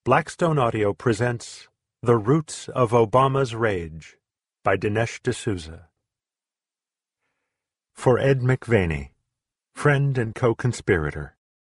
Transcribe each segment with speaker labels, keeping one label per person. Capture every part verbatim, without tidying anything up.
Speaker 1: Blackstone Audio presents The Roots of Obama's Rage by Dinesh D'Souza. For Ed McVaney, friend and co-conspirator.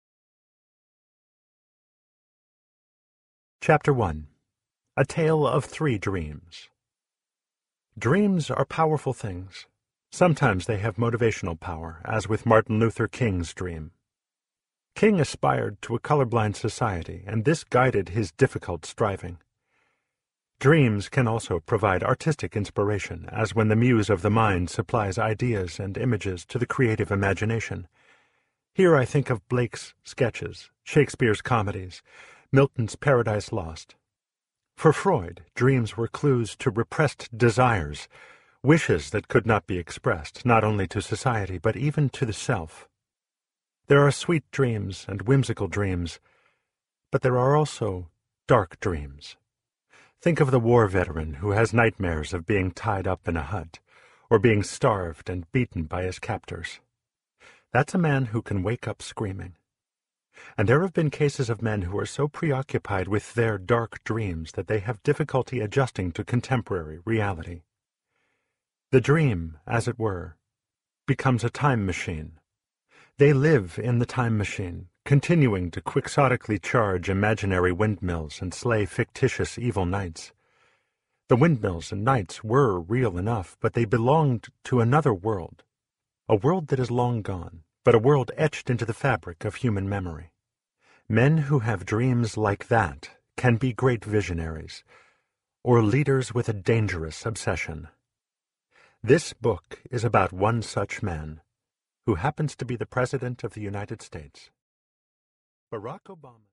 Speaker 1: Chapter one. A Tale of Three Dreams. Dreams are powerful things. Sometimes they have motivational power, as with Martin Luther King's dream. King aspired to a colorblind society, and this guided his difficult striving. Dreams can also provide artistic inspiration, as when the muse of the mind supplies ideas and images to the creative imagination. Here I think of Blake's sketches, Shakespeare's comedies, Milton's Paradise Lost. For Freud, dreams were clues to repressed desires, wishes that could not be expressed, not only to society, but even to the self. There are sweet dreams and whimsical dreams, but there are also dark dreams. Think of the war veteran who has nightmares of being tied up in a hut, or being starved and beaten by his captors. That's a man who can wake up screaming. And there have been cases of men who are so preoccupied with their dark dreams that they have difficulty adjusting to contemporary reality. The dream, as it were, becomes a time machine. They live in the time machine, continuing to quixotically charge imaginary windmills and slay fictitious evil knights. The windmills and knights were real enough, but they belonged to another world, a world that is long gone, but a world etched into the fabric of human memory. Men who have dreams like that can be great visionaries, or leaders with a dangerous obsession. This book is about one such man, who happens to be the President of the United States. Barack Obama.